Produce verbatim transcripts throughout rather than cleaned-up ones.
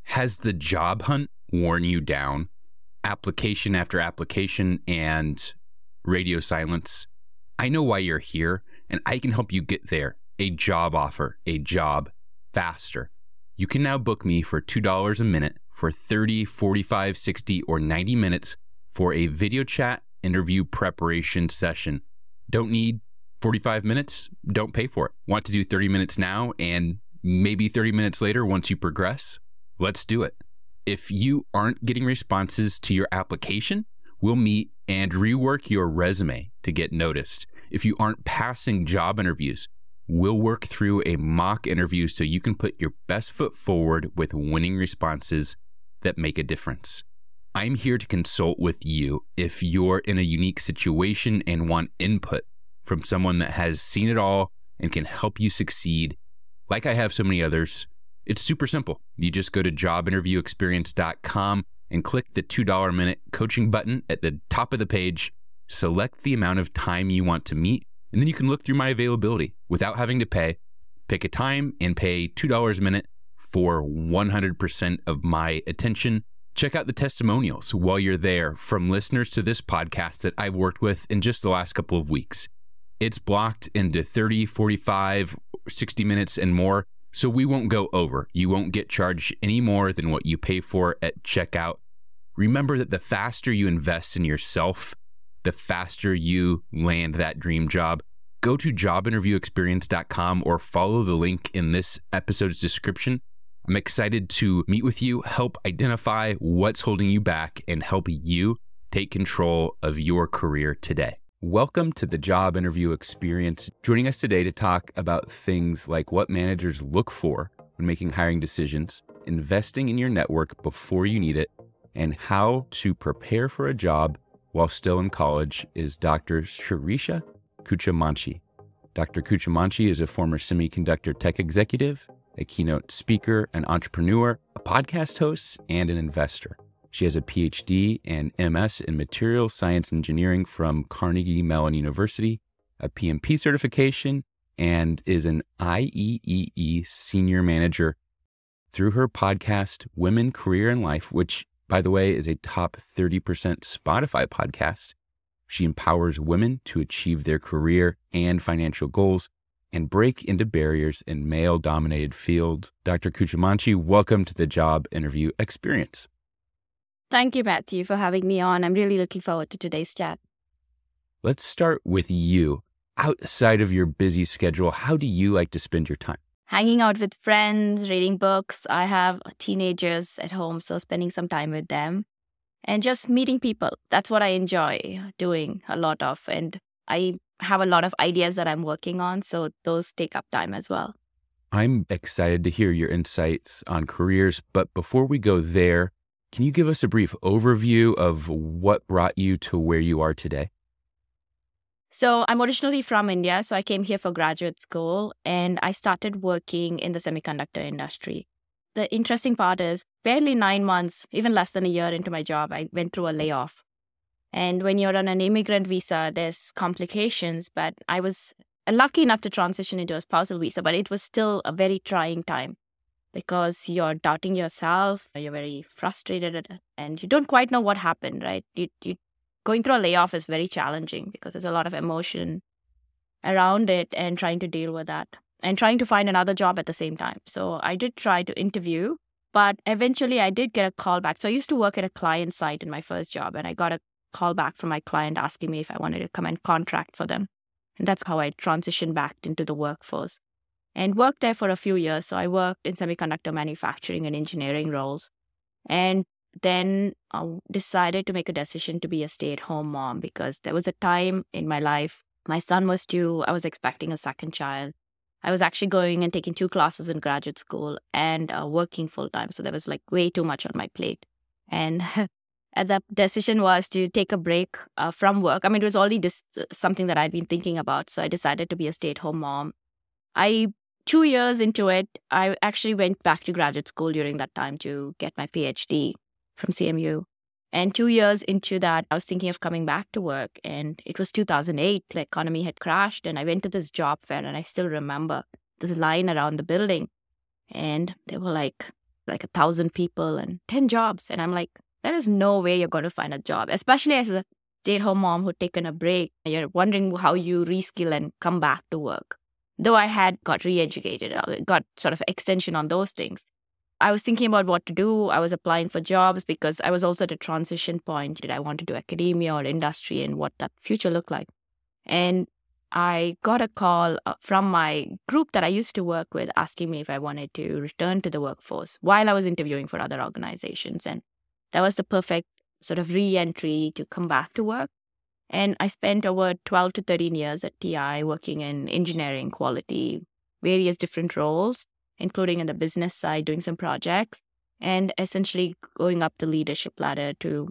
Has the job hunt worn you down? Application after application and radio silence? I know why you're here, and I can help you get there. A job offer, a job faster. You can now book me for two dollars a minute for thirty, forty-five, sixty, or ninety minutes for a video chat interview preparation session. Don't need forty-five minutes? Don't pay for it. Want to do thirty minutes now and maybe thirty minutes later once you progress? Let's do it. If you aren't getting responses to your application, we'll meet and rework your resume to get noticed. If you aren't passing job interviews, we'll work through a mock interview so you can put your best foot forward with winning responses that make a difference. I'm here to consult with you if you're in a unique situation and want input from someone that has seen it all and can help you succeed. Like I have so many others, it's super simple. You just go to job interview experience dot com and click the two dollars a minute coaching button at the top of the page. Select the amount of time you want to meet, and then you can look through my availability without having to pay. Pick a time and pay two dollars a minute for one hundred percent of my attention. Check out the testimonials while you're there from listeners to this podcast that I've worked with in just the last couple of weeks. It's blocked into thirty, forty-five, sixty minutes and more, so we won't go over. You won't get charged any more than what you pay for at checkout. Remember that the faster you invest in yourself, the faster you land that dream job. Go to job interview experience dot com or follow the link in this episode's description. I'm excited to meet with you, help identify what's holding you back, and help you take control of your career today. Welcome to the Job Interview Experience. Joining us today to talk about things like what managers look for when making hiring decisions, investing in your network before you need it, and how to prepare for a job while still in college is Doctor Shirisha Kuchamanchi. Doctor Kuchamanchi is a former semiconductor tech executive, a keynote speaker, an entrepreneur, a podcast host, and an investor. She has a P H D and M S in material science engineering from Carnegie Mellon University, a P M P certification, and is an I E E E senior manager through her podcast, Women, Career, and Life, which, by the way, is a top thirty percent Spotify podcast. She empowers women to achieve their career and financial goals and break into barriers in male-dominated fields. Doctor Kuchamanchi, welcome to the Job Interview Experience. Thank you, Matthew, for having me on. I'm really looking forward to today's chat. Let's start with you. Outside of your busy schedule, how do you like to spend your time? Hanging out with friends, reading books. I have teenagers at home, so spending some time with them. And just meeting people. That's what I enjoy doing a lot of. And I have a lot of ideas that I'm working on, so those take up time as well. I'm excited to hear your insights on careers, but before we go there, can you give us a brief overview of what brought you to where you are today? So I'm originally from India, so I came here for graduate school, and I started working in the semiconductor industry. The interesting part is barely nine months, even less than a year into my job, I went through a layoff. And when you're on an immigrant visa, there's complications, but I was lucky enough to transition into a spousal visa, but it was still a very trying time because you're doubting yourself, you're very frustrated, and you don't quite know what happened, right? You, you going through a layoff is very challenging because there's a lot of emotion around it and trying to deal with that and trying to find another job at the same time. So I did try to interview, but eventually I did get a call back. So I used to work at a client site in my first job, and I got a call back from my client asking me if I wanted to come and contract for them. And that's how I transitioned back into the workforce and worked there for a few years. So I worked in semiconductor manufacturing and engineering roles, and then I decided to make a decision to be a stay-at-home mom because there was a time in my life, my son was due, I was expecting a second child. I was actually going and taking two classes in graduate school and uh, working full-time. So there was like way too much on my plate. And the decision was to take a break uh, from work. I mean, it was already dis- something that I'd been thinking about. So I decided to be a stay-at-home mom. I, two years into it, I actually went back to graduate school during that time to get my P H D from C M U. And two years into that, I was thinking of coming back to work. And it was two thousand eight, the economy had crashed. And I went to this job fair, and I still remember this line around the building. And they were like, like a thousand people and ten jobs. And I'm like, there is no way you're going to find a job, especially as a stay-at-home mom who'd taken a break. You're wondering how you reskill and come back to work. Though I had got re-educated, I got sort of extension on those things. I was thinking about what to do. I was applying for jobs because I was also at a transition point. Did I want to do academia or industry and what that future looked like? And I got a call from my group that I used to work with asking me if I wanted to return to the workforce while I was interviewing for other organizations. And that was the perfect sort of re-entry to come back to work. And I spent over twelve to thirteen years at T I working in engineering, quality, various different roles, including in the business side, doing some projects, and essentially going up the leadership ladder to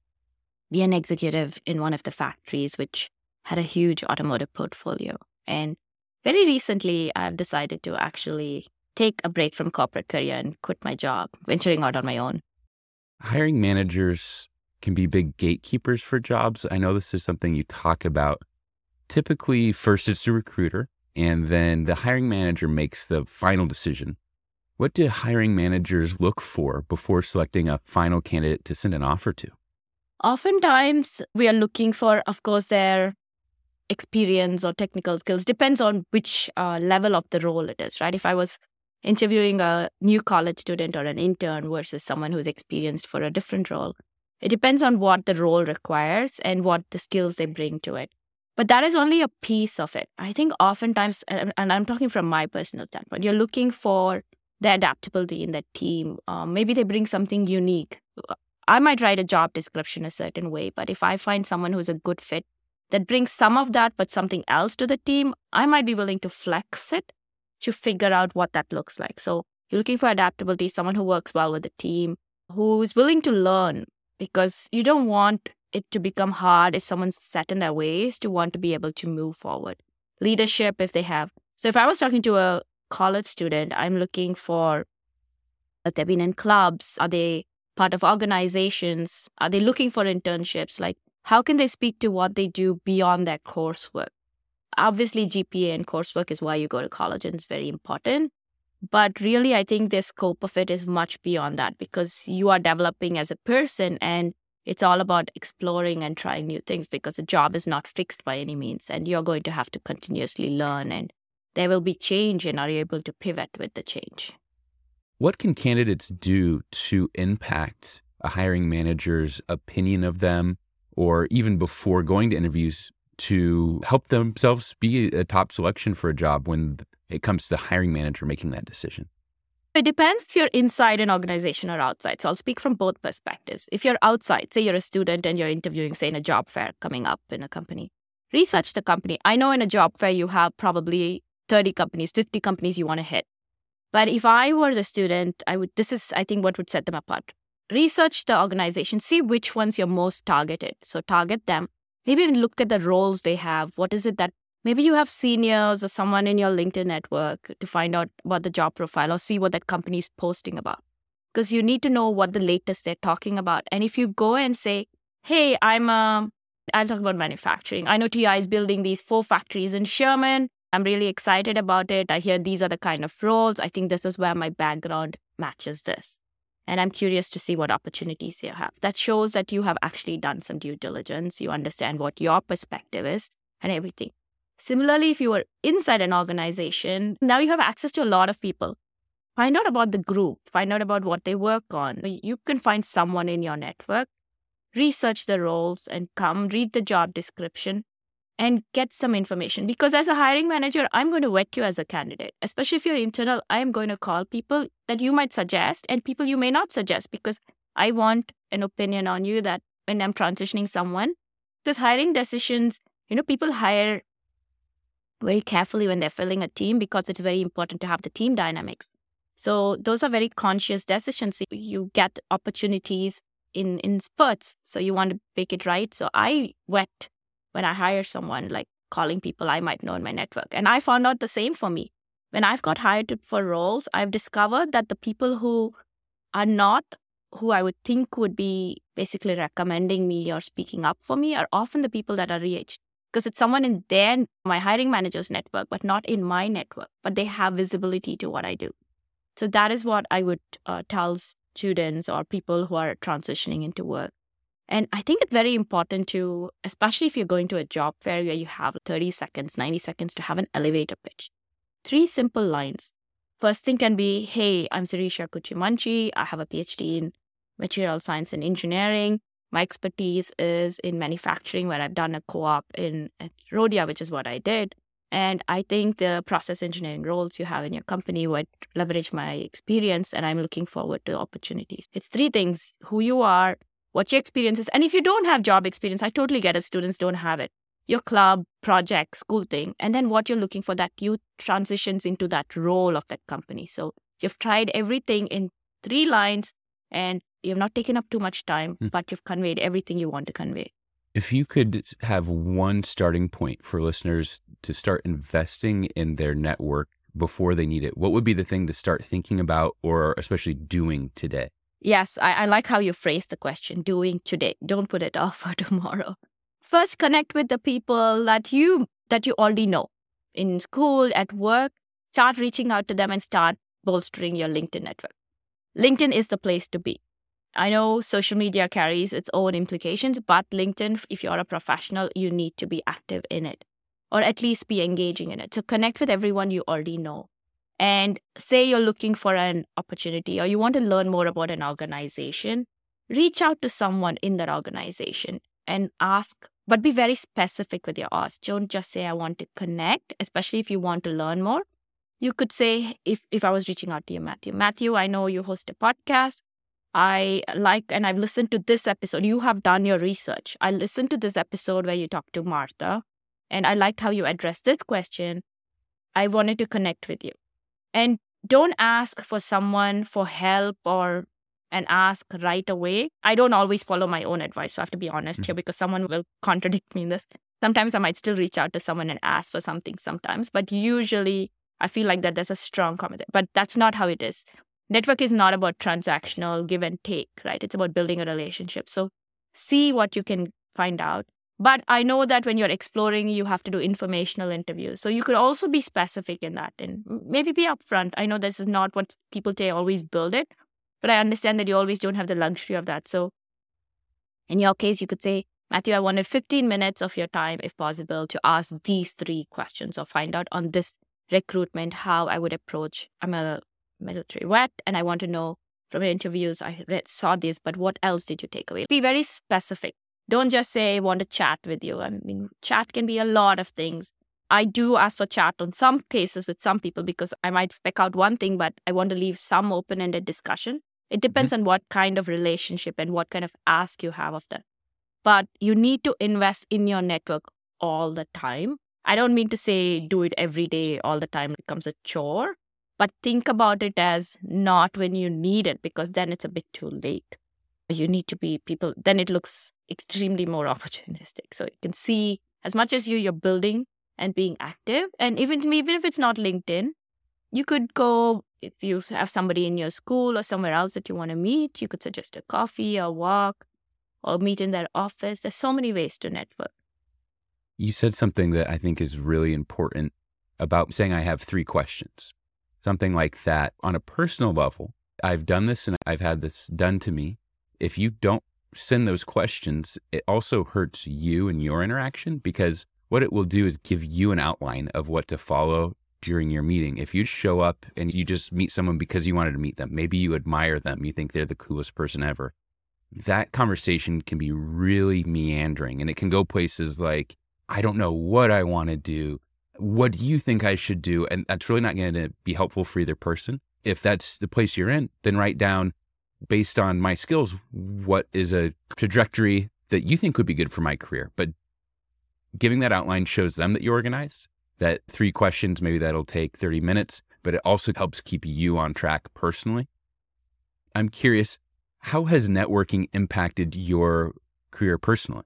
be an executive in one of the factories, which had a huge automotive portfolio. And very recently, I've decided to actually take a break from corporate career and quit my job, venturing out on my own. Hiring managers can be big gatekeepers for jobs. I know this is something you talk about. Typically, first it's the recruiter, and then the hiring manager makes the final decision. What do hiring managers look for before selecting a final candidate to send an offer to? Oftentimes, we are looking for, of course, their experience or technical skills. Depends on which uh, level of the role it is, right? If I was interviewing a new college student or an intern versus someone who's experienced for a different role, it depends on what the role requires and what the skills they bring to it. But that is only a piece of it. I think oftentimes, and I'm talking from my personal standpoint, you're looking for the adaptability in that team. Um, maybe they bring something unique. I might write a job description a certain way, but if I find someone who's a good fit that brings some of that, but something else to the team, I might be willing to flex it to figure out what that looks like. So you're looking for adaptability, someone who works well with the team, who is willing to learn, because you don't want it to become hard if someone's set in their ways to want to be able to move forward. Leadership, if they have. So if I was talking to a college student, I'm looking for, have they been in clubs? Are they part of organizations? Are they looking for internships? Like, how can they speak to what they do beyond their coursework? Obviously, G P A and coursework is why you go to college, and it's very important. But really, I think the scope of it is much beyond that, because you are developing as a person, and it's all about exploring and trying new things, because the job is not fixed by any means, and you're going to have to continuously learn, and there will be change, and are you able to pivot with the change? What can candidates do to impact a hiring manager's opinion of them, or even before going to interviews, to help themselves be a top selection for a job when it comes to the hiring manager making that decision? It depends if you're inside an organization or outside. So I'll speak from both perspectives. If you're outside, say you're a student and you're interviewing, say, in a job fair coming up in a company, research the company. I know in a job fair, you have probably thirty companies, fifty companies you want to hit. But if I were the student, I would, this is, I think, what would set them apart. Research the organization, see which ones you're most targeted. So target them. Maybe even look at the roles they have. What is it that, maybe you have seniors or someone in your LinkedIn network to find out about the job profile or see what that company is posting about. Because you need to know what the latest they're talking about. And if you go and say, hey, I'm a, I'll talk about manufacturing. I know T I is building these four factories in Sherman. I'm really excited about it. I hear these are the kind of roles. I think this is where my background matches this. And I'm curious to see what opportunities you have. That shows that you have actually done some due diligence. You understand what your perspective is and everything. Similarly, if you were inside an organization, now you have access to a lot of people. Find out about the group. Find out about what they work on. You can find someone in your network, research the roles, and come read the job description and get some information. Because as a hiring manager, I'm going to vet you as a candidate. Especially if you're internal, I'm going to call people that you might suggest and people you may not suggest, because I want an opinion on you that when I'm transitioning someone. Because hiring decisions, you know, people hire very carefully when they're filling a team, because it's very important to have the team dynamics. So those are very conscious decisions. You get opportunities in, in spurts. So you want to make it right. So I vet when I hire someone, like calling people I might know in my network. And I found out the same for me. When I've got hired for roles, I've discovered that the people who are not who I would think would be basically recommending me or speaking up for me are often the people that are re-aged. Because it's someone in their, my hiring manager's network, but not in my network. But they have visibility to what I do. So that is what I would uh, tell students or people who are transitioning into work. And I think it's very important to, especially if you're going to a job fair where you have thirty seconds, ninety seconds to have an elevator pitch. Three simple lines. First thing can be, hey, I'm Sirisha Kuchimanchi. I have a PhD in material science and engineering. My expertise is in manufacturing, where I've done a co-op in at Rhodia, which is what I did. And I think the process engineering roles you have in your company would leverage my experience, and I'm looking forward to opportunities. It's three things: who you are, what your experience is. And if you don't have job experience, I totally get it. Students don't have it. Your club, project, school thing, and then what you're looking for that you transitions into that role of that company. So you've tried everything in three lines, and you've not taken up too much time, mm. but you've conveyed everything you want to convey. If you could have one starting point for listeners to start investing in their network before they need it, what would be the thing to start thinking about or especially doing today? Yes, I, I like how you phrased the question, doing today. Don't put it off for tomorrow. First, connect with the people that you that you already know. In school, at work, start reaching out to them and start bolstering your LinkedIn network. LinkedIn is the place to be. I know social media carries its own implications, but LinkedIn, if you're a professional, you need to be active in it, or at least be engaging in it. So connect with everyone you already know. And say you're looking for an opportunity or you want to learn more about an organization, reach out to someone in that organization and ask, but be very specific with your ask. Don't just say, I want to connect, especially if you want to learn more. You could say, if, if I was reaching out to you, Matthew, Matthew, I know you host a podcast. I like, and I've listened to this episode. You have done your research. I listened to this episode where you talked to Martha, and I liked how you addressed this question. I wanted to connect with you. And don't ask for someone for help or and ask right away. I don't always follow my own advice, so I have to be honest mm-hmm. here, because someone will contradict me in this. Sometimes I might still reach out to someone and ask for something sometimes, but usually I feel like that there's a strong comment. But that's not how it is. Network is not about transactional give and take, right? It's about building a relationship. So see what you can find out. But I know that when you're exploring, you have to do informational interviews. So you could also be specific in that and maybe be upfront. I know this is not what people say, always build it, but I understand that you always don't have the luxury of that. So in your case, you could say, Matthew, I wanted fifteen minutes of your time, if possible, to ask these three questions or find out on this recruitment how I would approach. I'm a military vet, and I want to know from your interviews, I read, saw this, but what else did you take away? Be very specific. Don't just say, I want to chat with you. I mean, chat can be a lot of things. I do ask for chat on some cases with some people because I might spec out one thing, but I want to leave some open-ended discussion. It depends mm-hmm. on what kind of relationship and what kind of ask you have of them. But you need to invest in your network all the time. I don't mean to say do it every day, all the time. It becomes a chore. But think about it as not when you need it, because then it's a bit too late. You need to be people, then it looks extremely more opportunistic. So you can see as much as you, you're building and being active. And even, even if it's not LinkedIn, you could go, if you have somebody in your school or somewhere else that you want to meet, you could suggest a coffee or walk or meet in their office. There's so many ways to network. You said something that I think is really important about saying I have three questions. Something like that. On a personal level, I've done this and I've had this done to me. If you don't send those questions, it also hurts you and your interaction, because what it will do is give you an outline of what to follow during your meeting. If you show up and you just meet someone because you wanted to meet them, maybe you admire them, you think they're the coolest person ever, that conversation can be really meandering and it can go places like, I don't know what I want to do. What do you think I should do? And that's really not going to be helpful for either person. If that's the place you're in, then write down, based on my skills, what is a trajectory that you think would be good for my career. But giving that outline shows them that you're organized, that three questions, maybe that'll take thirty minutes, but it also helps keep you on track personally. I'm curious, how has networking impacted your career personally?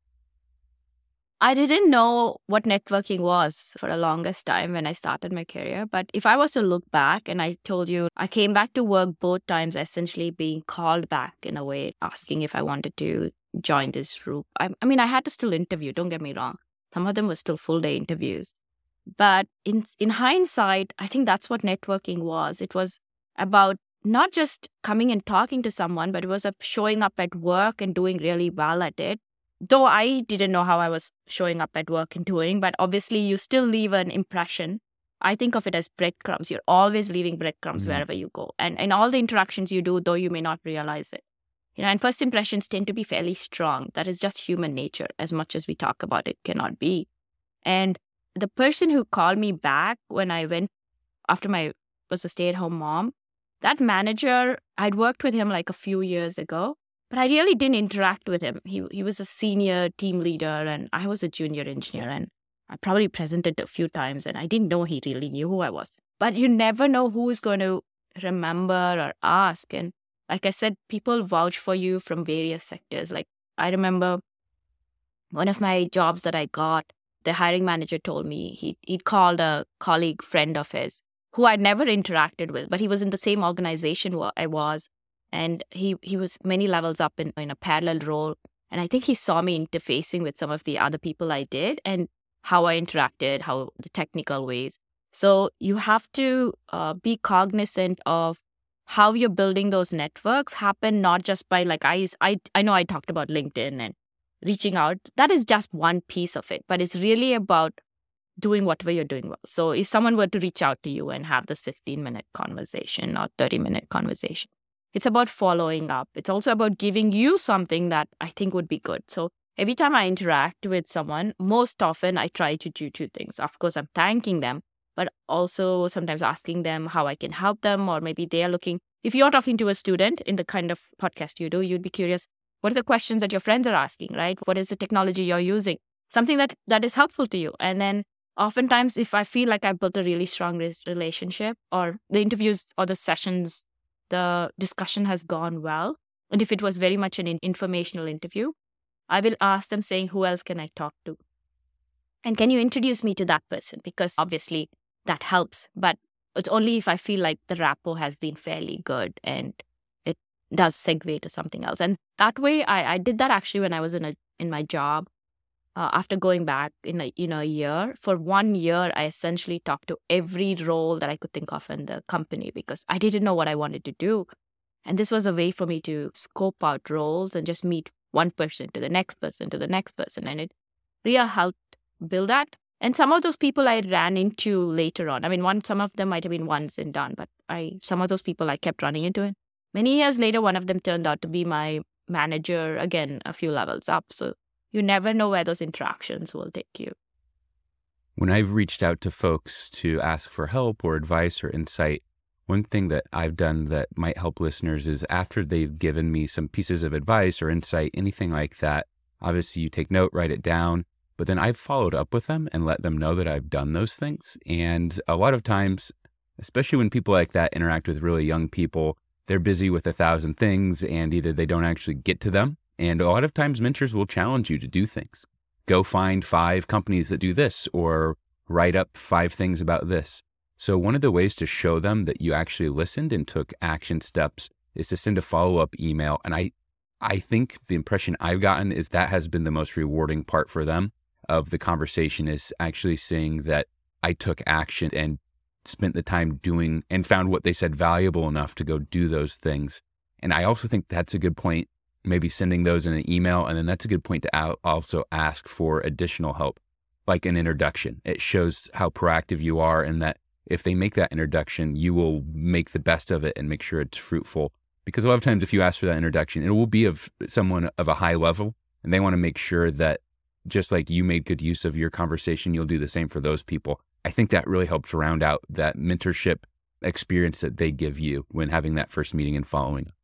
I didn't know what networking was for the longest time when I started my career. But if I was to look back, and I told you, I came back to work both times, essentially being called back in a way, asking if I wanted to join this group. I, I mean, I had to still interview, don't get me wrong. Some of them were still full day interviews. But in in hindsight, I think that's what networking was. It was about not just coming and talking to someone, but it was of showing up at work and doing really well at it. Though I didn't know how I was showing up at work and doing, but obviously you still leave an impression. I think of it as breadcrumbs. You're always leaving breadcrumbs Mhm. wherever you go. And in all the interactions you do, though you may not realize it. You know, and first impressions tend to be fairly strong. That is just human nature. As much as we talk about it, cannot be. And the person who called me back when I went after my was a stay-at-home mom, that manager, I'd worked with him like a few years ago, but I really didn't interact with him. He he was a senior team leader and I was a junior engineer, and I probably presented a few times and I didn't know he really knew who I was. But you never know who is going to remember or ask. And like I said, people vouch for you from various sectors. Like I remember one of my jobs that I got, the hiring manager told me he, he'd called a colleague friend of his who I'd never interacted with, but he was in the same organization where I was. And he, he was many levels up in, in a parallel role. And I think he saw me interfacing with some of the other people I did and how I interacted, how the technical ways. So you have to uh, be cognizant of how you're building those networks happen, not just by like, I, I, I know I talked about LinkedIn and reaching out. That is just one piece of it, but it's really about doing whatever you're doing well. So if someone were to reach out to you and have this fifteen minute conversation or thirty minute conversation, it's about following up. It's also about giving you something that I think would be good. So every time I interact with someone, most often I try to do two things. Of course, I'm thanking them, but also sometimes asking them how I can help them, or maybe they are looking. If you're talking to a student in the kind of podcast you do, you'd be curious, what are the questions that your friends are asking, right? What is the technology you're using? Something that, that is helpful to you. And then oftentimes, if I feel like I've built a really strong relationship, or the interviews or the sessions, the discussion has gone well, and if it was very much an informational interview, I will ask them saying, who else can I talk to? And can you introduce me to that person? Because obviously that helps, but it's only if I feel like the rapport has been fairly good and it does segue to something else. And that way, I, I did that actually when I was in a in my job. Uh, after going back in a, you know, a year, for one year, I essentially talked to every role that I could think of in the company because I didn't know what I wanted to do. And this was a way for me to scope out roles and just meet one person to the next person to the next person. And it really helped build that. And some of those people I ran into later on. I mean, one some of them might have been once and done, but I some of those people I kept running into it. Many years later, one of them turned out to be my manager, again, a few levels up. So you never know where those interactions will take you. When I've reached out to folks to ask for help or advice or insight, one thing that I've done that might help listeners is after they've given me some pieces of advice or insight, anything like that, obviously you take note, write it down, but then I've followed up with them and let them know that I've done those things. And a lot of times, especially when people like that interact with really young people, they're busy with a thousand things and either they don't actually get to them. And a lot of times mentors will challenge you to do things. Go find five companies that do this or write up five things about this. So one of the ways to show them that you actually listened and took action steps is to send a follow-up email. And I, I think the impression I've gotten is that has been the most rewarding part for them of the conversation, is actually seeing that I took action and spent the time doing and found what they said valuable enough to go do those things. And I also think that's a good point, maybe sending those in an email. And then that's a good point to also ask for additional help, like an introduction. It shows how proactive you are, and that if they make that introduction, you will make the best of it and make sure it's fruitful. Because a lot of times if you ask for that introduction, it will be of someone of a high level, and they want to make sure that just like you made good use of your conversation, you'll do the same for those people. I think that really helps round out that mentorship experience that they give you when having that first meeting and following.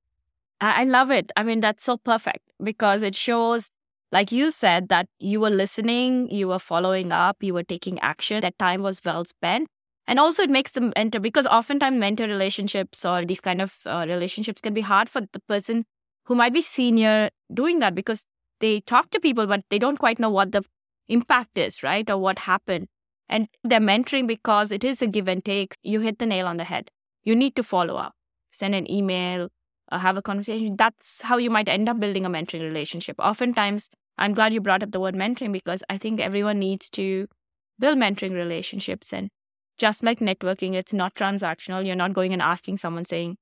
I love it. I mean, that's so perfect because it shows, like you said, that you were listening, you were following up, you were taking action. That time was well spent. And also it makes them mentor, because oftentimes mentor relationships or these kind of uh, relationships can be hard for the person who might be senior doing that, because they talk to people, but they don't quite know what the impact is, right? Or what happened. And they're mentoring because it is a give and take. You hit the nail on the head. You need to follow up, send an email, uh, have a conversation. That's how you might end up building a mentoring relationship. Oftentimes, I'm glad you brought up the word mentoring, because I think everyone needs to build mentoring relationships. And just like networking, it's not transactional. You're not going and asking someone saying,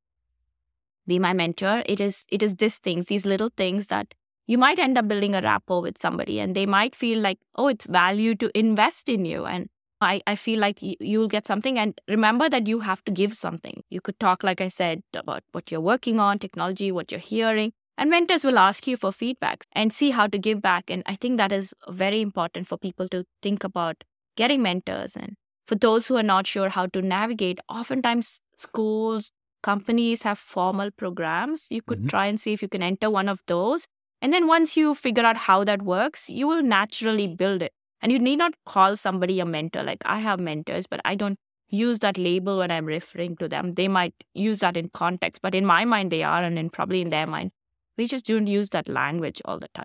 be my mentor. It is, it is these things, these little things that you might end up building a rapport with somebody and they might feel like, oh, it's value to invest in you. And I, I feel like you, you'll get something. And remember that you have to give something. You could talk, like I said, about what you're working on, technology, what you're hearing. And mentors will ask you for feedback and see how to give back. And I think that is very important for people to think about getting mentors. And for those who are not sure how to navigate, oftentimes schools, companies have formal programs. You could mm-hmm. try and see if you can enter one of those. And then once you figure out how that works, you will naturally build it. And you need not call somebody a mentor. Like I have mentors, but I don't use that label when I'm referring to them. They might use that in context, but in my mind they are, and in probably in their mind. We just don't use that language all the time.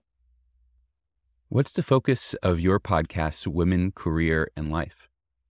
What's the focus of your podcast, Women, Career, and Life?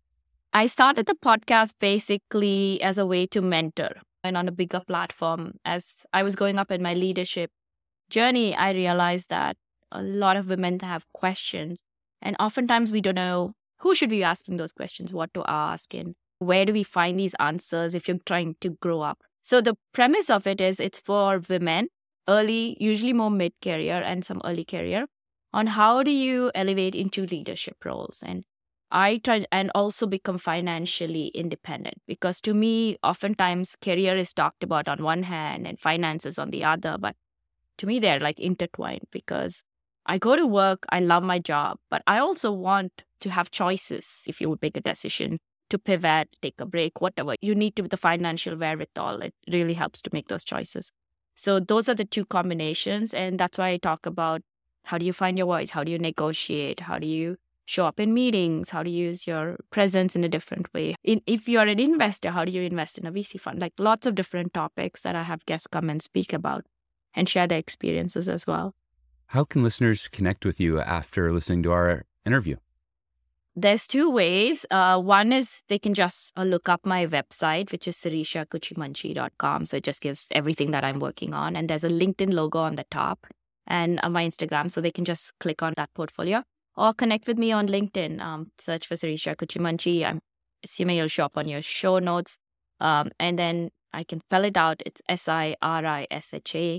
I started the podcast basically as a way to mentor and on a bigger platform. As I was going up in my leadership journey, I realized that a lot of women have questions. And oftentimes we don't know who should be asking those questions, what to ask, and where do we find these answers if you're trying to grow up. So the premise of it is it's for women, early, usually more mid-career and some early career, on how do you elevate into leadership roles. And I try and also become financially independent, because to me, oftentimes career is talked about on one hand and finances on the other. But to me, they're like intertwined, because I go to work, I love my job, but I also want to have choices. If you would make a decision to pivot, take a break, whatever, you need to be the financial wherewithal. It really helps to make those choices. So those are the two combinations. And that's why I talk about how do you find your voice? How do you negotiate? How do you show up in meetings? How do you use your presence in a different way? In, if you're an investor, how do you invest in a V C fund? Like lots of different topics that I have guests come and speak about and share their experiences as well. How can listeners connect with you after listening to our interview? There's two ways. Uh, one is they can just uh, look up my website, which is sirisha kuchimanchi dot com. So it just gives everything that I'm working on. And there's a LinkedIn logo on the top and on my Instagram. So they can just click on that portfolio or connect with me on LinkedIn. Um, search for Sirisha Kuchimanchi. I'm assuming it'll show up on your show notes. Um, and then I can spell it out. It's S I R I S H A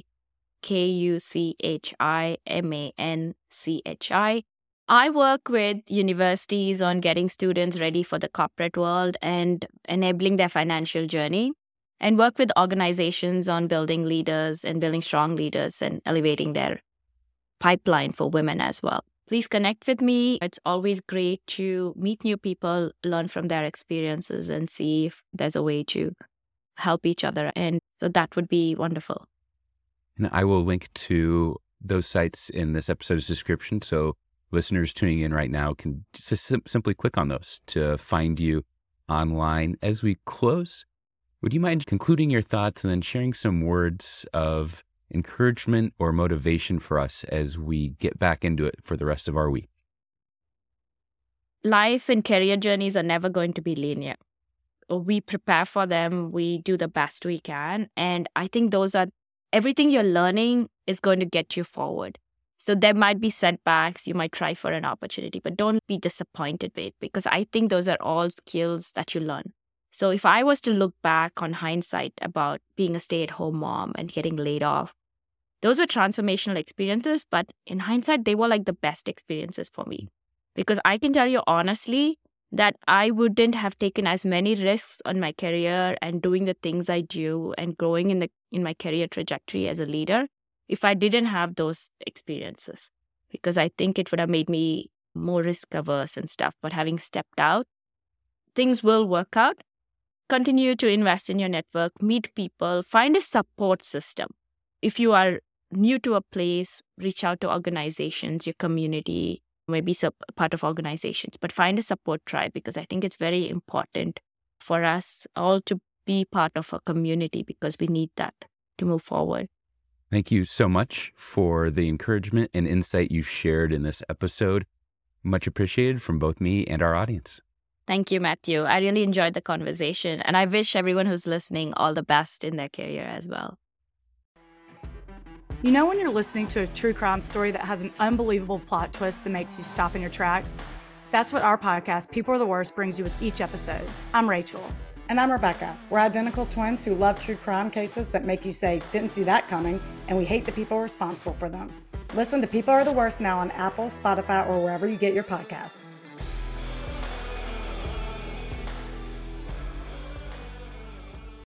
K U C H I M A N C H I. I work with universities on getting students ready for the corporate world and enabling their financial journey, and work with organizations on building leaders and building strong leaders and elevating their pipeline for women as well. Please connect with me. It's always great to meet new people, learn from their experiences, and see if there's a way to help each other. And so that would be wonderful. And I will link to those sites in this episode's description. So listeners tuning in right now can just sim- simply click on those to find you online. As we close, would you mind concluding your thoughts and then sharing some words of encouragement or motivation for us as we get back into it for the rest of our week? Life and career journeys are never going to be linear. We prepare for them. We do the best we can. And I think those are everything you're learning is going to get you forward. So there might be setbacks. You might try for an opportunity, but don't be disappointed with it, because I think those are all skills that you learn. So if I was to look back on hindsight about being a stay-at-home mom and getting laid off, those were transformational experiences, but in hindsight, they were like the best experiences for me. Because I can tell you honestly that I wouldn't have taken as many risks on my career and doing the things I do and growing in the in my career trajectory as a leader if I didn't have those experiences. Because I think it would have made me more risk averse and stuff. But having stepped out, things will work out. Continue to invest in your network, meet people, find a support system. If you are new to a place, reach out to organizations, your community, maybe sub- part of organizations, but find a support tribe, because I think it's very important for us all to be part of a community, because we need that to move forward. Thank you so much for the encouragement and insight you've shared in this episode. Much appreciated from both me and our audience. Thank you, Matthew. I really enjoyed the conversation, and I wish everyone who's listening all the best in their career as well. You know when you're listening to a true crime story that has an unbelievable plot twist that makes you stop in your tracks? That's what our podcast, People Are the Worst, brings you with each episode. I'm Rachel. And I'm Rebecca. We're identical twins who love true crime cases that make you say, didn't see that coming, and we hate the people responsible for them. Listen to People Are the Worst now on Apple, Spotify, or wherever you get your podcasts.